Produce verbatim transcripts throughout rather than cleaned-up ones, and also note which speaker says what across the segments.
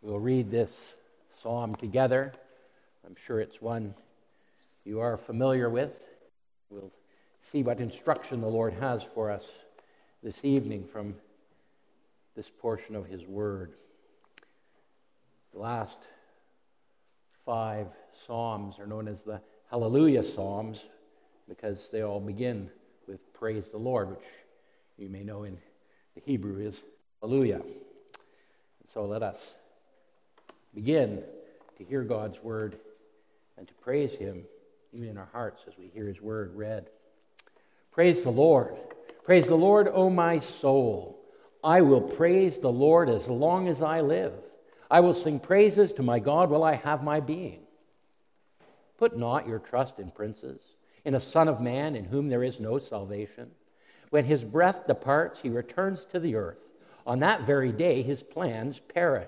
Speaker 1: We'll read this psalm together. I'm sure it's one you are familiar with. We'll see what instruction the Lord has for us this evening from this portion of His Word. The last five psalms are known as the Hallelujah Psalms because they all begin with praise the Lord, which you may know in the Hebrew is Hallelujah. So let us begin to hear God's Word and to praise Him even in our hearts as we hear His Word read. Praise the Lord. Praise the Lord, O my soul. I will praise the Lord as long as I live. I will sing praises to my God while I have my being. Put not your trust in princes, in a son of man in whom there is no salvation. When his breath departs, he returns to the earth. On that very day, his plans perish.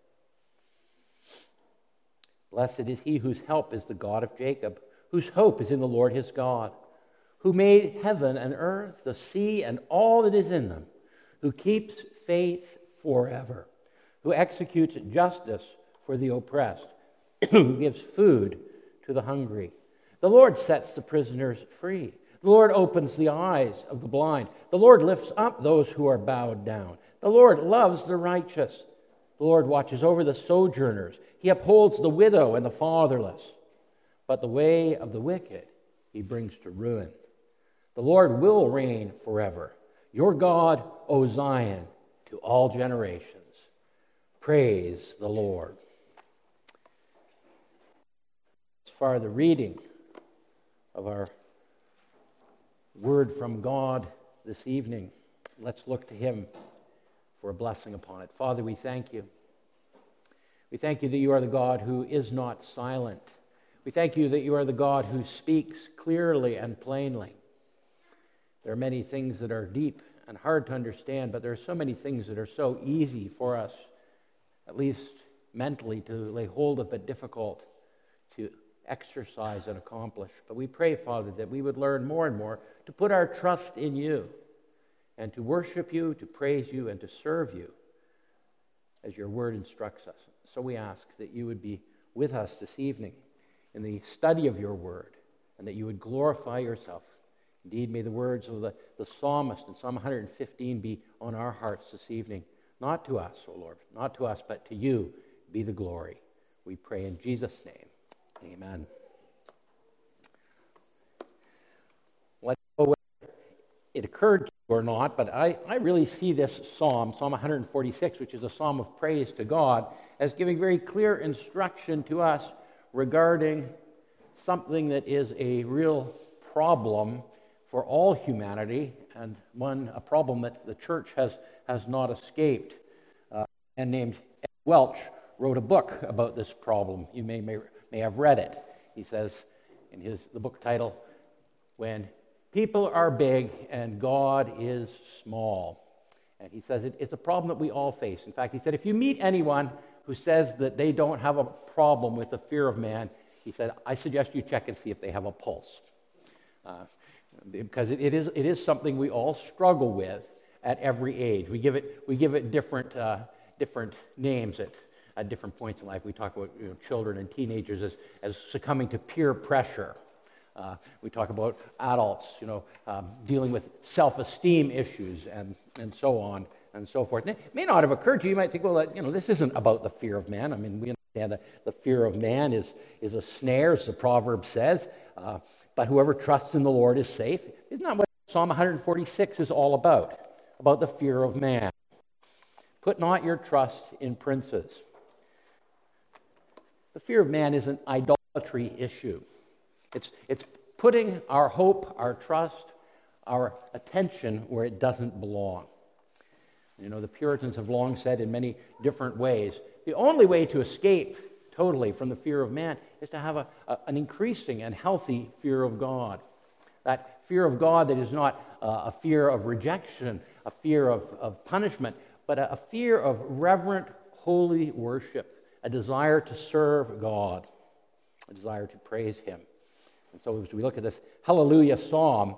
Speaker 1: Blessed is he whose help is the God of Jacob, whose hope is in the Lord his God, who made heaven and earth, the sea, and all that is in them, who keeps faith forever, who executes justice for the oppressed, who gives food to the hungry. The Lord sets the prisoners free. The Lord opens the eyes of the blind. The Lord lifts up those who are bowed down. The Lord loves the righteous. The Lord watches over the sojourners. He upholds the widow and the fatherless. But the way of the wicked he brings to ruin. The Lord will reign forever. Your God, O Zion, to all generations. Praise the Lord. As far as the reading of our word from God this evening, let's look to Him for a blessing upon it. Father, we thank You. We thank You that You are the God who is not silent. We thank You that You are the God who speaks clearly and plainly. There are many things that are deep and hard to understand, but there are so many things that are so easy for us, at least mentally, to lay hold of, but difficult to exercise and accomplish. But we pray, Father, that we would learn more and more to put our trust in You and to worship You, to praise You, and to serve You as Your Word instructs us. So we ask that You would be with us this evening in the study of Your Word, and that You would glorify Yourself. Indeed, may the words of the, the psalmist in Psalm one fifteen be on our hearts this evening. Not to us, O Lord, not to us, but to You be the glory. We pray in Jesus' name. Amen. Let's know whether it occurred to you or not, but I, I really see this psalm, Psalm one forty-six, which is a psalm of praise to God, as giving very clear instruction to us regarding something that is a real problem for all humanity, and one a problem that the church has, has not escaped. Uh, a man named Ed Welch wrote a book about this problem. You may, may may have read it. He says in his the book title, "When People Are Big and God is Small." And he says it, it's a problem that we all face. In fact, he said, if you meet anyone who says that they don't have a problem with the fear of man, he said, I suggest you check and see if they have a pulse. Uh, because it, it is it is something we all struggle with at every age. We give it we give it different uh, different names at, at different points in life. We talk about you know, children and teenagers as, as succumbing to peer pressure. Uh, we talk about adults, you know, um, dealing with self-esteem issues and, and so on and so forth. And it may not have occurred to you. You might think, well, that, you know, this isn't about the fear of man. I mean, we understand that the fear of man is, is a snare, as the proverb says. Uh, but whoever trusts in the Lord is safe. Isn't that what Psalm one forty-six is all about? About the fear of man. Put not your trust in princes. The fear of man is an idolatry issue. It's, it's putting our hope, our trust, our attention where it doesn't belong. You know, the Puritans have long said in many different ways, the only way to escape totally from the fear of man is to have a, a, an increasing and healthy fear of God. That fear of God that is not uh, a fear of rejection, a fear of, of punishment, but a, a fear of reverent, holy worship, a desire to serve God, a desire to praise Him. And so as we look at this Hallelujah Psalm,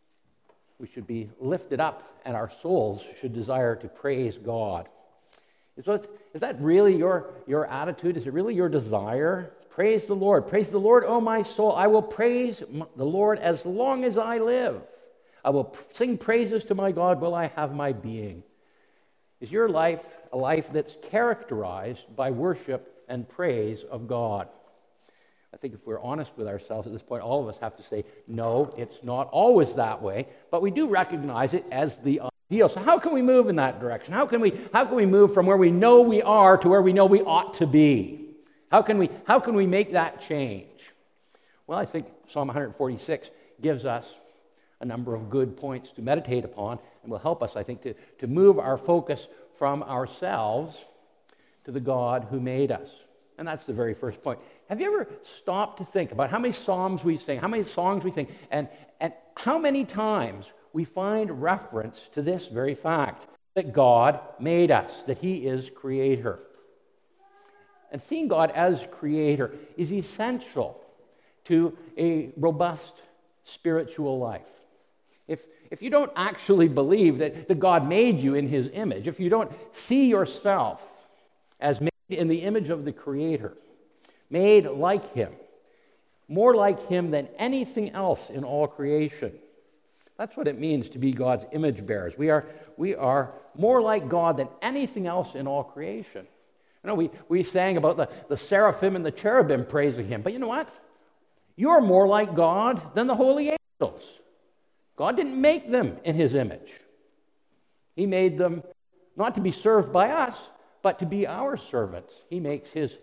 Speaker 1: we should be lifted up and our souls should desire to praise God. Is, what, is that really your, your attitude? Is it really your desire? Praise the Lord. Praise the Lord, O my soul. I will praise the Lord as long as I live. I will sing praises to my God while I have my being. Is your life a life that's characterized by worship and praise of God? I think if we're honest with ourselves at this point, all of us have to say, no, it's not always that way, but we do recognize it as the ideal. So how can we move in that direction? How can we, how can we move from where we know we are to where we know we ought to be? How can we, how can we make that change? Well, I think Psalm one forty-six gives us a number of good points to meditate upon and will help us, I think, to, to move our focus from ourselves to the God who made us. And that's the very first point. Have you ever stopped to think about how many psalms we sing, how many songs we sing, and, and how many times we find reference to this very fact, that God made us, that He is Creator? And seeing God as Creator is essential to a robust spiritual life. If, if you don't actually believe that, that God made you in His image, if you don't see yourself as made in the image of the Creator, made like Him, more like Him than anything else in all creation, that's what it means to be God's image bearers. We are, we are more like God than anything else in all creation. You know, we, we sang about the, the seraphim and the cherubim praising Him, but you know what? You're more like God than the holy angels. God didn't make them in His image. He made them not to be served by us, but to be our servants. He makes His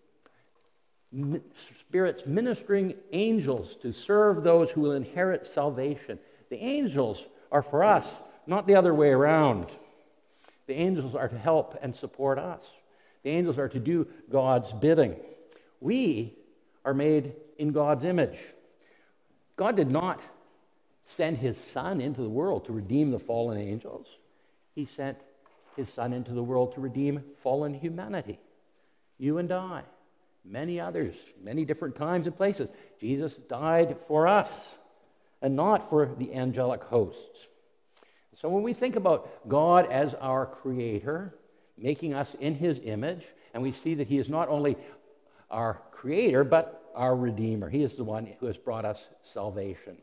Speaker 1: Spirit's ministering angels to serve those who will inherit salvation. The angels are for us, not the other way around. The angels are to help and support us. The angels are to do God's bidding. We are made in God's image. God did not send His Son into the world to redeem the fallen angels. He sent His Son into the world to redeem fallen humanity. You and I, many others, many different times and places. Jesus died for us and not for the angelic hosts. So when we think about God as our Creator, making us in His image, and we see that He is not only our Creator, but our Redeemer. He is the one who has brought us salvation.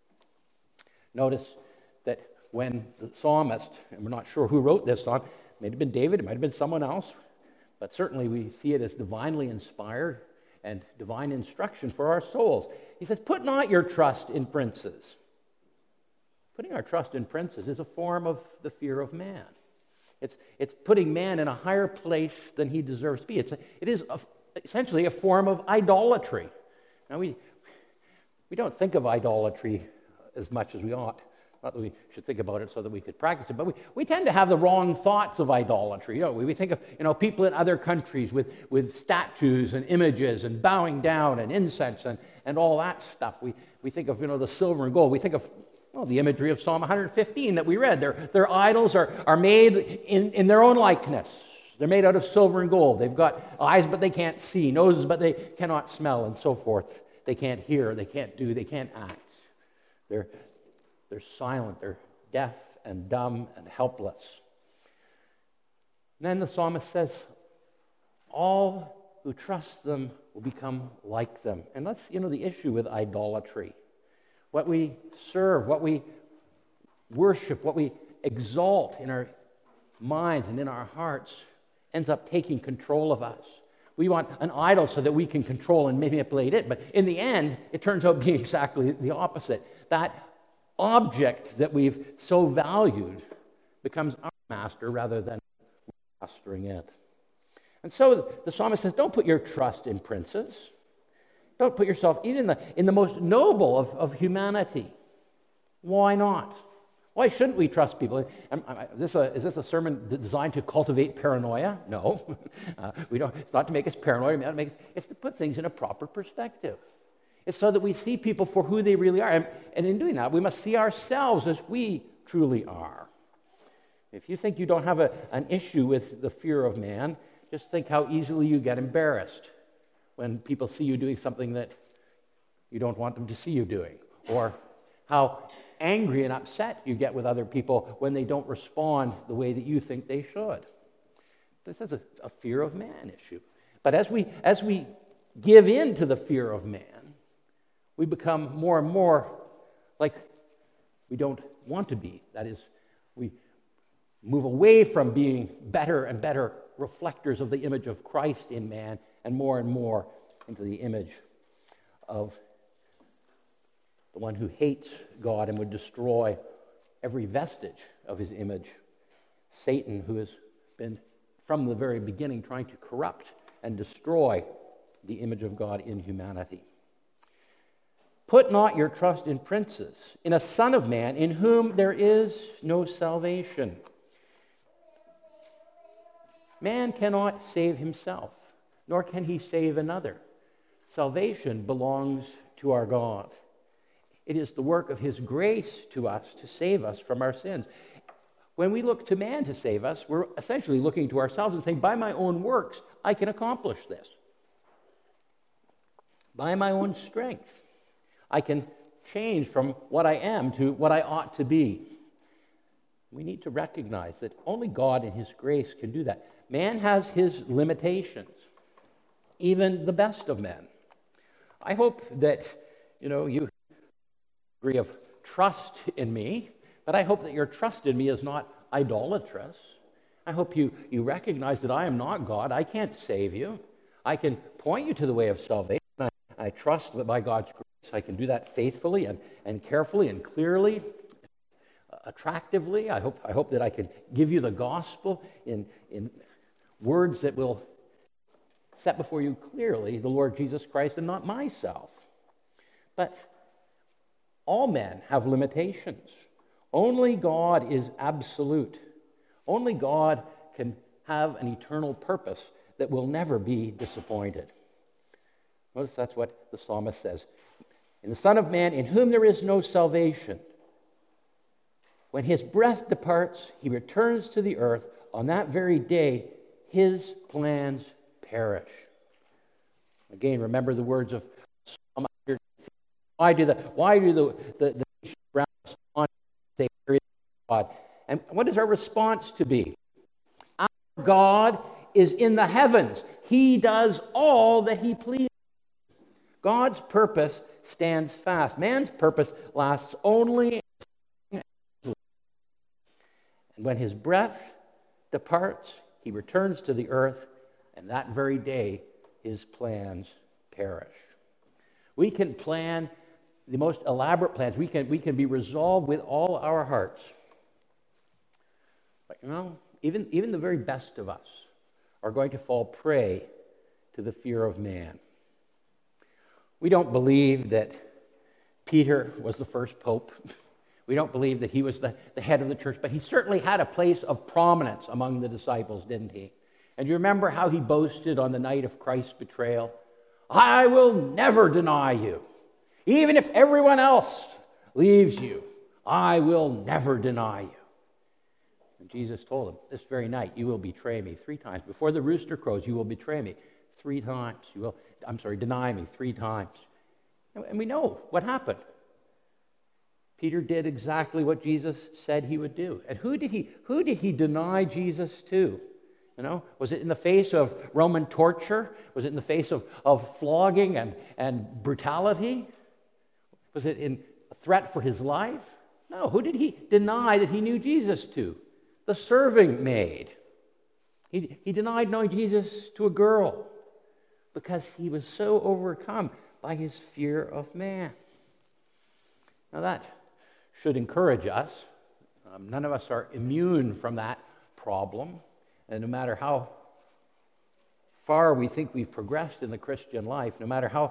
Speaker 1: Notice that when the psalmist, and we're not sure who wrote this song, it might have been David, it might have been someone else, but certainly we see it as divinely inspired and divine instruction for our souls. He says, put not your trust in princes. Putting our trust in princes is a form of the fear of man. It's, it's putting man in a higher place than he deserves to be. It's a, it is a, essentially a form of idolatry. Now, we, we don't think of idolatry as much as we ought. Not that we should think about it so that we could practice it, but we, we tend to have the wrong thoughts of idolatry. Don't we? We think of you know people in other countries with, with statues and images and bowing down and incense and, and all that stuff. We, we think of you know the silver and gold. We think of well, the imagery of Psalm one fifteen that we read. Their, their idols are, are made in, in their own likeness. They're made out of silver and gold. They've got eyes, but they can't see, noses, but they cannot smell, and so forth. They can't hear, they can't do, they can't act. They're, they're silent, they're deaf and dumb and helpless. And then the psalmist says, all who trust them will become like them. And that's, you know, the issue with idolatry. What we serve, what we worship, what we exalt in our minds and in our hearts ends up taking control of us. We want an idol so that we can control and manipulate it, but in the end, it turns out being exactly the opposite. That object that we've so valued becomes our master rather than mastering it. And so the psalmist says, don't put your trust in princes. Don't put yourself even in the, in the most noble of, of humanity. Why not? Why shouldn't we trust people? Am, am, is, this a, is this a sermon designed to cultivate paranoia? No. uh, we don't. It's not to make us paranoid. It's, to make, it's to put things in a proper perspective. It's so that we see people for who they really are. And, and in doing that, we must see ourselves as we truly are. If you think you don't have a, an issue with the fear of man, just think how easily you get embarrassed when people see you doing something that you don't want them to see you doing, or how angry and upset you get with other people when they don't respond the way that you think they should. This is a, a fear of man issue. But as we as we give in to the fear of man, we become more and more like we don't want to be. That is, we move away from being better and better reflectors of the image of Christ in man, and more and more into the image of the one who hates God and would destroy every vestige of his image, Satan, who has been from the very beginning trying to corrupt and destroy the image of God in humanity. Put not your trust in princes, in a son of man, in whom there is no salvation. Man cannot save himself, nor can he save another. Salvation belongs to our God. It is the work of his grace to us to save us from our sins. When we look to man to save us, we're essentially looking to ourselves and saying, by my own works, I can accomplish this. By my own strength, I can change from what I am to what I ought to be. We need to recognize that only God in his grace can do that. Man has his limitations, even the best of men. I hope that, you know, you degree of trust in me, but I hope that your trust in me is not idolatrous. I hope you, you recognize that I am not God. I can't save you. I can point you to the way of salvation. I, I trust that by God's grace I can do that faithfully and, and carefully and clearly, uh, attractively. I hope, I hope that I can give you the gospel in, in words that will set before you clearly the Lord Jesus Christ and not myself. But all men have limitations. Only God is absolute. Only God can have an eternal purpose that will never be disappointed. Notice that's what the psalmist says. In the Son of Man, in whom there is no salvation. When his breath departs, he returns to the earth. On that very day, his plans perish. Again, remember the words of Psalm one. Why do the why do the the, the nations around us respond and say, "There is God"? And what is our response to be? Our God is in the heavens. He does all that he pleases. God's purpose stands fast. Man's purpose lasts only. And when his breath departs, he returns to the earth, and that very day his plans perish. We can plan the most elaborate plans. We can, we can be resolved with all our hearts. But you know, even, even the very best of us are going to fall prey to the fear of man. We don't believe that Peter was the first pope. We don't believe that he was the, the head of the church, but he certainly had a place of prominence among the disciples, didn't he? And you remember how he boasted on the night of Christ's betrayal? I will never deny you. Even if everyone else leaves you, I will never deny you. And Jesus told him, this very night you will betray me three times. Before the rooster crows, you will betray me three times. You will, I'm sorry, deny me three times. And we know what happened. Peter did exactly what Jesus said he would do. And who did he, who did he deny Jesus to? You know, was it in the face of Roman torture? Was it in the face of, of flogging and, and brutality? Was it in a threat for his life? No. Who did he deny that he knew Jesus to? The serving maid. He, he denied knowing Jesus to a girl because he was so overcome by his fear of man. Now that should encourage us. Um, none of us are immune from that problem. And no matter how far we think we've progressed in the Christian life, no matter how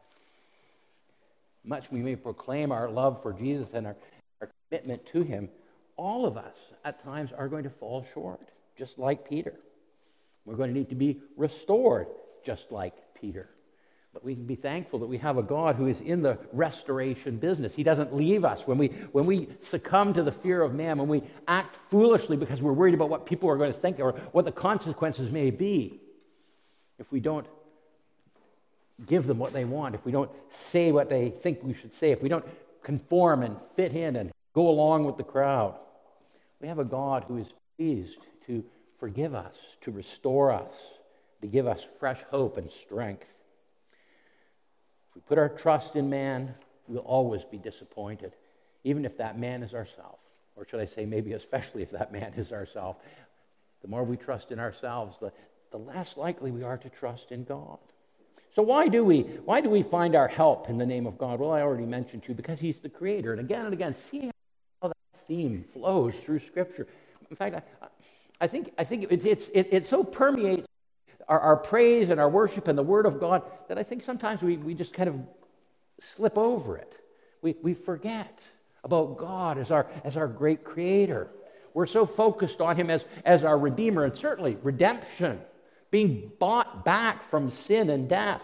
Speaker 1: much we may proclaim our love for Jesus and our, our commitment to him, all of us at times are going to fall short, just like Peter. We're going to need to be restored, just like Peter. But we can be thankful that we have a God who is in the restoration business. He doesn't leave us. When we, when we succumb to the fear of man, when we act foolishly because we're worried about what people are going to think or what the consequences may be, if we don't give them what they want, if we don't say what they think we should say, if we don't conform and fit in and go along with the crowd, we have a God who is pleased to forgive us, to restore us, to give us fresh hope and strength. If we put our trust in man, we'll always be disappointed, even if that man is ourselves. Or should I say, maybe especially if that man is ourselves. The more we trust in ourselves, the, the less likely we are to trust in God. So why do we why do we find our help in the name of God? Well, I already mentioned to you, because he's the creator. And again and again, see how that theme flows through Scripture. In fact, I, I think I think it, it's, it, it so permeates our, our praise and our worship and the Word of God that I think sometimes we, we just kind of slip over it. We we forget about God as our as our great creator. We're so focused on him as, as our Redeemer, and certainly redemption, being bought back from sin and death.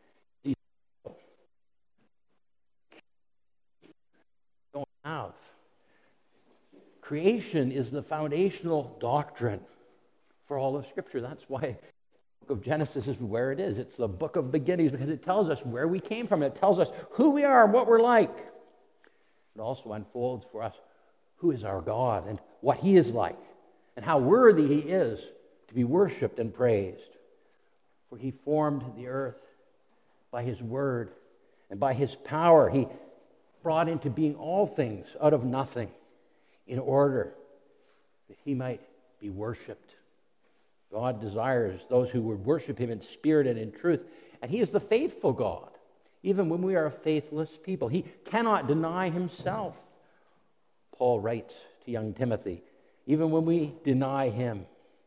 Speaker 1: Don't have. Creation is the foundational doctrine for all of Scripture. That's why the book of Genesis is where it is. It's the book of beginnings, because it tells us where we came from. It tells us who we are and what we're like. It also unfolds for us who is our God and what he is like and how worthy he is to be worshipped and praised. For he formed the earth by his word, and by his power he brought into being all things out of nothing in order that he might be worshipped. God desires those who would worship him in spirit and in truth, and he is the faithful God. Even when we are a faithless people, he cannot deny himself. Paul writes to young Timothy, even when we deny him.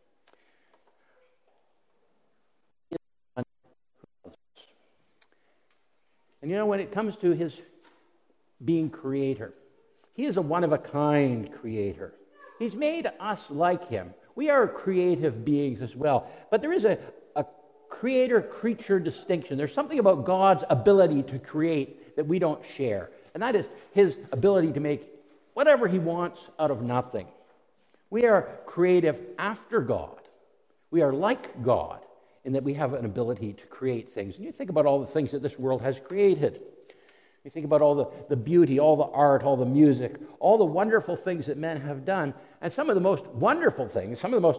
Speaker 1: And you know, when it comes to his being creator, he is a one-of-a-kind creator. He's made us like him. We are creative beings as well. But there is a, a creator-creature distinction. There's something about God's ability to create that we don't share. And that is his ability to make whatever he wants out of nothing. We are creative after God. We are like God in that we have an ability to create things. And you think about all the things that this world has created. You think about all the, the beauty, all the art, all the music, all the wonderful things that men have done. And some of the most wonderful things, some of the most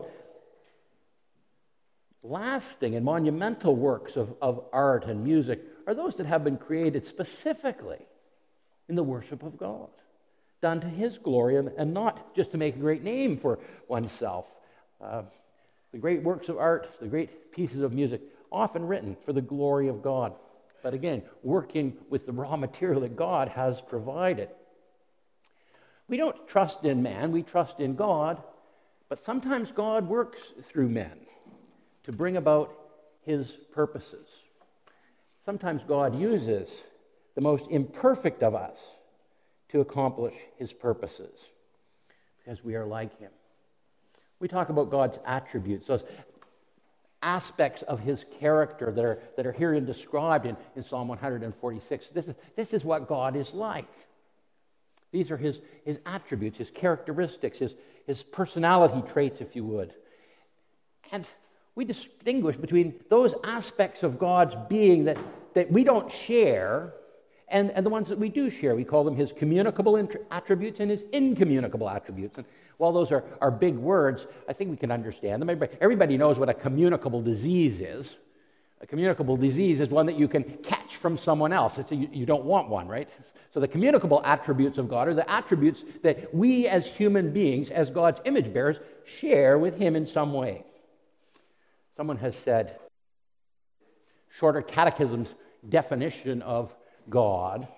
Speaker 1: lasting and monumental works of, of art and music are those that have been created specifically in the worship of God, done to his glory and, and not just to make a great name for oneself. Uh, the great works of art, the great pieces of music, often written for the glory of God. But again, working with the raw material that God has provided. We don't trust in man, we trust in God, but sometimes God works through men to bring about his purposes. Sometimes God uses the most imperfect of us to accomplish his purposes because we are like him. We talk about God's attributes, those aspects of his character that are that are herein described in, in Psalm one forty-six. This is, this is what God is like. These are his, his attributes, his characteristics, his, his personality traits, if you would. And we distinguish between those aspects of God's being that, that we don't share and, and the ones that we do share. We call them his communicable int- attributes and his incommunicable attributes. And while those are, are big words, I think we can understand them. Everybody, everybody knows what a communicable disease is. A communicable disease is one that you can catch from someone else. It's a, you, you don't want one, right? So the communicable attributes of God are the attributes that we as human beings, as God's image bearers, share with him in some way. Someone has said, Shorter Catechism's definition of God,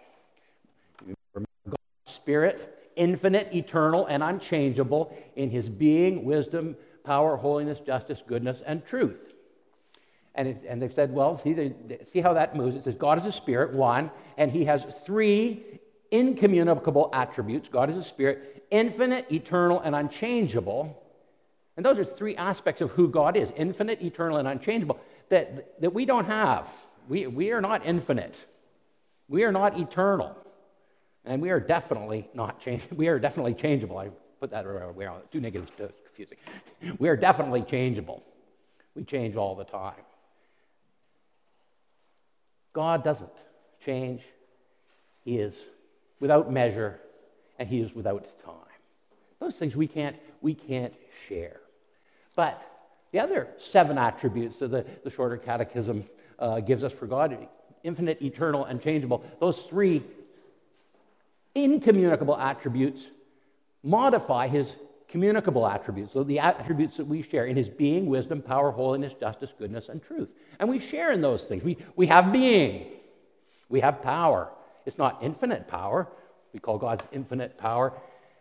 Speaker 1: God's Spirit, infinite, eternal, and unchangeable in his being, wisdom, power, holiness, justice, goodness, and truth. And, it, and they've said, well, see, they, they, see how that moves. It says God is a spirit, one, and he has three incommunicable attributes. God is a spirit, infinite, eternal, and unchangeable. And those are three aspects of who God is, infinite, eternal, and unchangeable, that, that we don't have. We, we are not infinite. We are not eternal. And we are definitely not change. We are definitely changeable. I put that around. We are too negative, too confusing. We are definitely changeable. We change all the time. God doesn't change. He is without measure, and he is without time. Those things we can't we can't share. But the other seven attributes that the, the shorter catechism uh, gives us for God, infinite, eternal, and changeable, those three incommunicable attributes modify his communicable attributes, so the attributes that we share in his being, wisdom, power, holiness, justice, goodness, and truth. And we share in those things. We, we have being. We have power. It's not infinite power. We call God's infinite power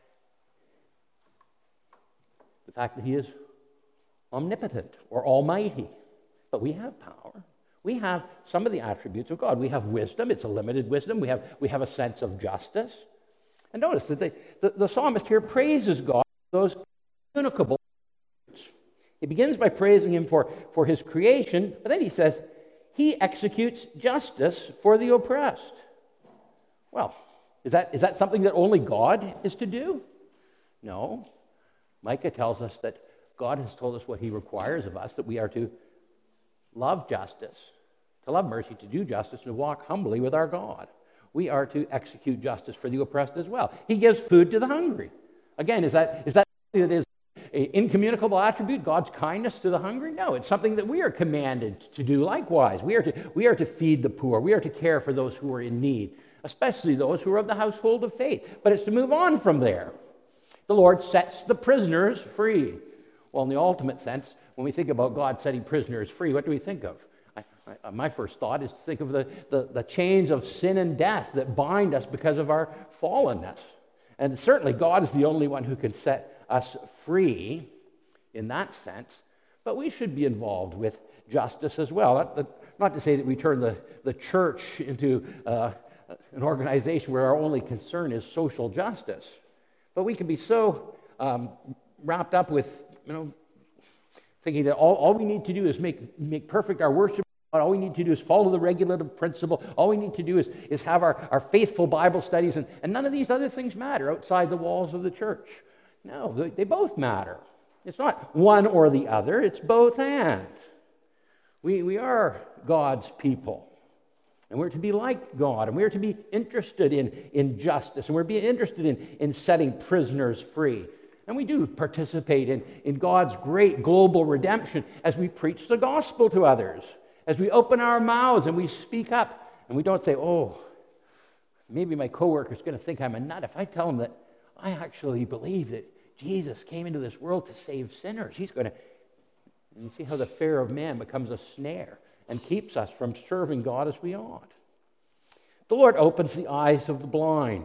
Speaker 1: the fact that he is omnipotent or almighty. But we have power. We have some of the attributes of God. We have wisdom. It's a limited wisdom. We have, we have a sense of justice. And notice that the, the, the psalmist here praises God for those communicable attributes. He begins by praising him for, for his creation, but then he says, he executes justice for the oppressed. Well, is that, is that something that only God is to do? No. Micah tells us that God has told us what he requires of us, that we are to love justice, to love mercy, to do justice, and to walk humbly with our God. We are to execute justice for the oppressed as well. He gives food to the hungry. Again, is that is that something that is an incommunicable attribute, God's kindness to the hungry? No, it's something that we are commanded to do likewise. We are to, we are to feed the poor. We are to care for those who are in need, especially those who are of the household of faith. But it's to move on from there. The Lord sets the prisoners free. Well, in the ultimate sense, when we think about God setting prisoners free, what do we think of? I, I, my first thought is to think of the, the, the chains of sin and death that bind us because of our fallenness. And certainly God is the only one who can set us free in that sense. But we should be involved with justice as well. Not, not to say that we turn the, the church into uh, an organization where our only concern is social justice. But we can be so um, wrapped up with, you know, thinking that all, all we need to do is make, make perfect our worship. All we need to do is follow the regulative principle. All we need to do is, is have our, our faithful Bible studies, and, and none of these other things matter outside the walls of the church. No, they, they both matter. It's not one or the other. It's both and. We, we are God's people. And we're to be like God, and we're to be interested in, in justice, and we're to be interested in, in setting prisoners free. And we do participate in, in God's great global redemption as we preach the gospel to others, as we open our mouths and we speak up, and we don't say, oh, maybe my coworker's going to think I'm a nut if I tell him that I actually believe that Jesus came into this world to save sinners. He's going to... And you see how the fear of man becomes a snare and keeps us from serving God as we ought. The Lord opens the eyes of the blind.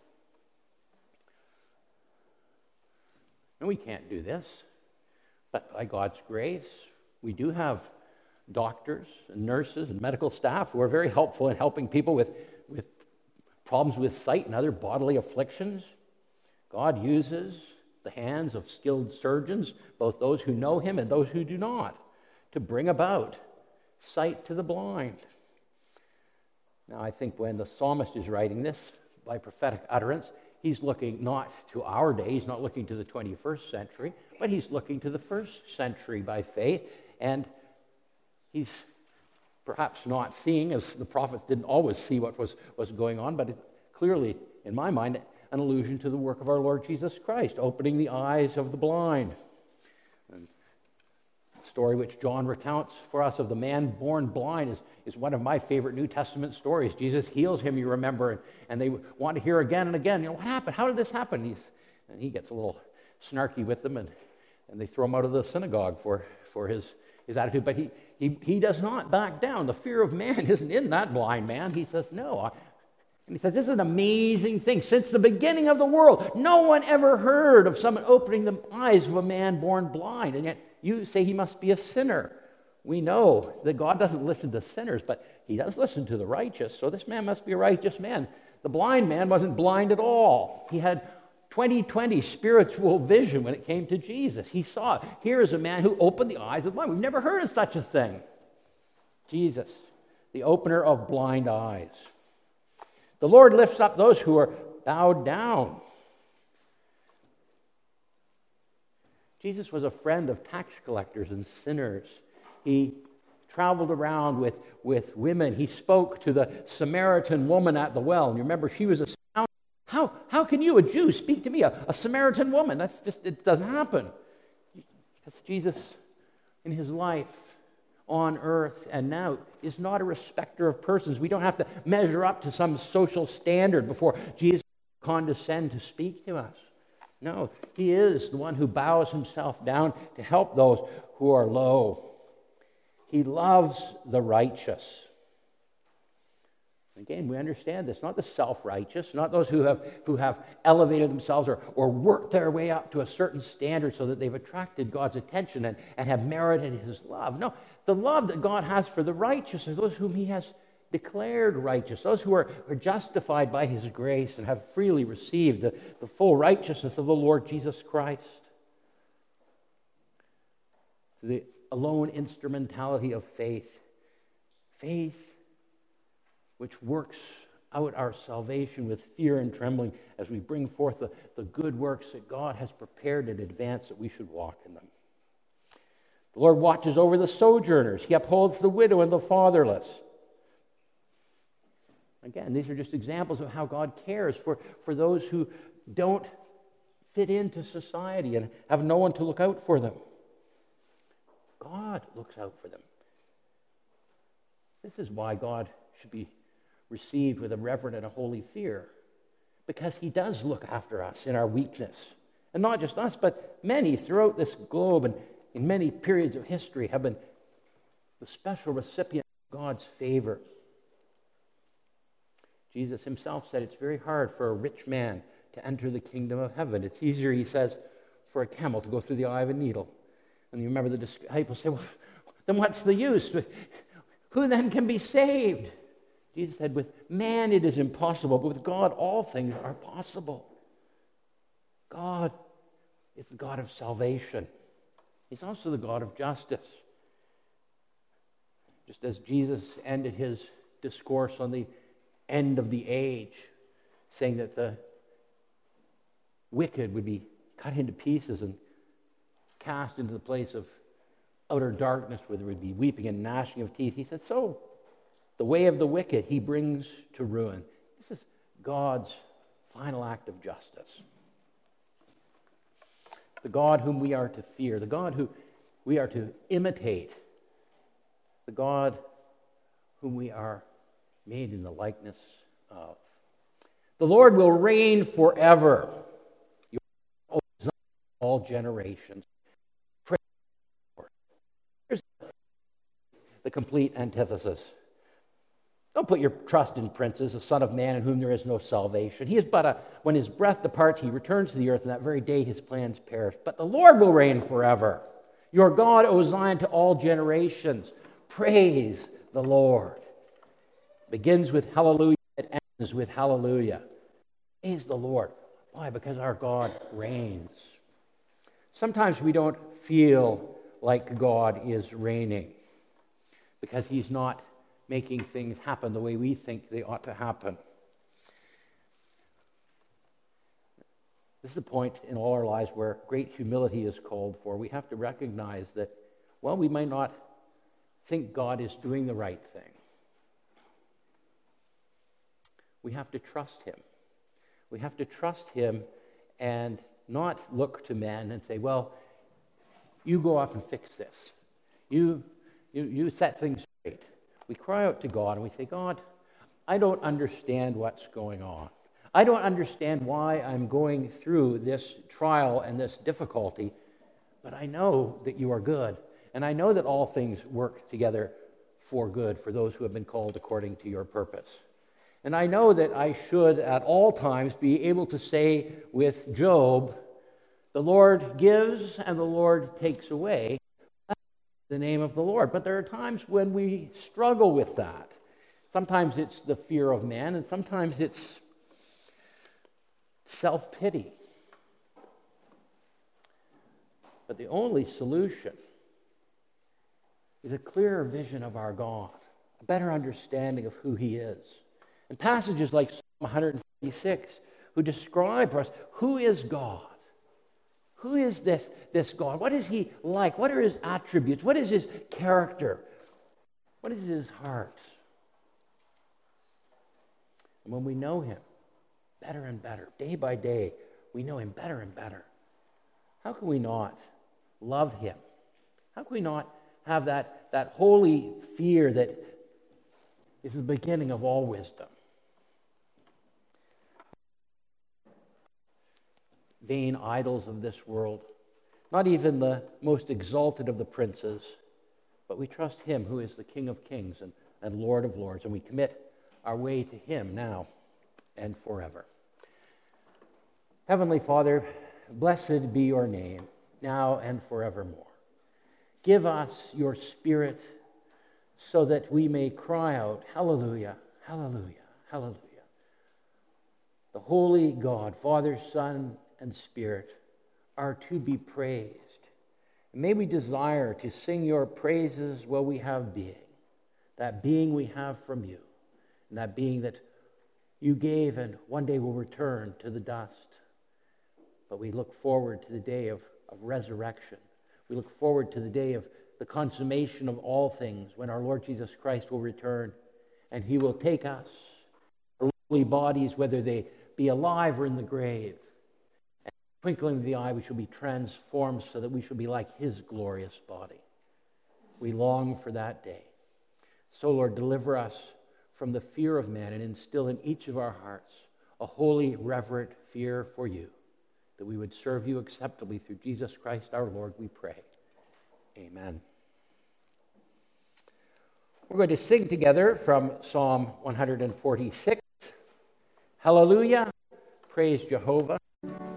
Speaker 1: And we can't do this, but by God's grace, we do have doctors and nurses and medical staff who are very helpful in helping people with, with problems with sight and other bodily afflictions. God uses the hands of skilled surgeons, both those who know him and those who do not, to bring about sight to the blind. Now, I think when the psalmist is writing this by prophetic utterance, he's looking not to our day, he's not looking to the twenty-first century, but he's looking to the first century by faith, and he's perhaps not seeing, as the prophets didn't always see what was, was going on, but it clearly, in my mind, an allusion to the work of our Lord Jesus Christ, opening the eyes of the blind. And the story which John recounts for us of the man born blind is, is one of my favorite New Testament stories. Jesus heals him, you remember, and, and they want to hear again and again, you know, what happened? How did this happen? He's, and he gets a little snarky with them, and, and they throw him out of the synagogue for, for his, his attitude. But he, he, he does not back down. The fear of man isn't in that blind man. He says, no, I, and he says, this is an amazing thing. Since the beginning of the world, no one ever heard of someone opening the eyes of a man born blind. And yet you say he must be a sinner. We know that God doesn't listen to sinners, but he does listen to the righteous. So this man must be a righteous man. The blind man wasn't blind at all. He had twenty twenty spiritual vision when it came to Jesus. He saw, here is a man who opened the eyes of the blind. We've never heard of such a thing. Jesus, the opener of blind eyes. The Lord lifts up those who are bowed down. Jesus was a friend of tax collectors and sinners. He traveled around with, with women. He spoke to the Samaritan woman at the well. And you remember, she was a how how can you, a Jew, speak to me, a, a Samaritan woman? That's just, it doesn't happen. Because Jesus, in his life on earth and now, is not a respecter of persons. We don't have to measure up to some social standard before Jesus condescend to speak to us. No, he is the one who bows himself down to help those who are low. He loves the righteous. Again, we understand this, not the self-righteous, not those who have who have elevated themselves or, or worked their way up to a certain standard so that they've attracted God's attention and, and have merited his love. No, the love that God has for the righteous are those whom he has declared righteous, those who are, are justified by his grace and have freely received the, the full righteousness of the Lord Jesus Christ. The alone instrumentality of faith. Faith which works out our salvation with fear and trembling as we bring forth the, the good works that God has prepared in advance that we should walk in them. The Lord watches over the sojourners. He upholds the widow and the fatherless. Again, these are just examples of how God cares for, for those who don't fit into society and have no one to look out for them. God looks out for them. This is why God should be received with a reverent and a holy fear, because he does look after us in our weakness. And not just us, but many throughout this globe and in many periods of history have been the special recipient of God's favor. Jesus himself said it's very hard for a rich man to enter the kingdom of heaven. It's easier, he says, for a camel to go through the eye of a needle. And you remember the disciples say, well, then what's the use? Who then can be saved? Jesus said, with man it is impossible, but with God all things are possible. God is the God of salvation. He's also the God of justice. Just as Jesus ended his discourse on the end of the age, saying that the wicked would be cut into pieces and cast into the place of outer darkness where there would be weeping and gnashing of teeth. He said, so the way of the wicked he brings to ruin. This is God's final act of justice. The God whom we are to fear, the God who we are to imitate, the God whom we are made in the likeness of. The Lord will reign forever. All generations. Here's the complete antithesis. Don't put your trust in princes, the Son of Man in whom there is no salvation. He is but a, when his breath departs, he returns to the earth, and that very day his plans perish. But the Lord will reign forever. Your God, O Zion, to all generations. Praise the Lord. It begins with hallelujah, it ends with hallelujah. Praise the Lord. Why? Because our God reigns. Sometimes we don't feel like God is reigning because he's not making things happen the way we think they ought to happen. This is a point in all our lives where great humility is called for. We have to recognize that, well, we might not think God is doing the right thing. We have to trust him. We have to trust him and not look to men and say, well, you go off and fix this. You, you, you set things straight. We cry out to God and we say, God, I don't understand what's going on. I don't understand why I'm going through this trial and this difficulty, but I know that you are good. And I know that all things work together for good for those who have been called according to your purpose. And I know that I should at all times be able to say with Job, the Lord gives and the Lord takes away. The name of the Lord. But there are times when we struggle with that. Sometimes it's the fear of man, and sometimes it's self-pity. But the only solution is a clearer vision of our God, a better understanding of who he is. And passages like Psalm one forty-six, who describe for us who is God. Who is this, this God? What is he like? What are his attributes? What is his character? What is his heart? And when we know him better and better, day by day, we know him better and better. How can we not love him? How can we not have that, that holy fear that is the beginning of all wisdom? Vain idols of this world, not even the most exalted of the princes, but we trust him who is the King of kings and, and Lord of lords, and we commit our way to him now and forever. Heavenly Father, blessed be your name, now and forevermore. Give us your Spirit so that we may cry out, hallelujah, hallelujah, hallelujah. The holy God, Father, Son, and Spirit are to be praised. And may we desire to sing your praises while we have being, that being we have from you, and that being that you gave and one day will return to the dust. But we look forward to the day of, of resurrection. We look forward to the day of the consummation of all things, when our Lord Jesus Christ will return, and he will take us, our lowly bodies, whether they be alive or in the grave, and in the twinkling of the eye we shall be transformed so that we shall be like his glorious body. We long for that day. So, Lord, deliver us from the fear of man and instill in each of our hearts a holy, reverent fear for you, that we would serve you acceptably through Jesus Christ our Lord, we pray. Amen. We're going to sing together from Psalm one forty-six. Hallelujah, praise Jehovah.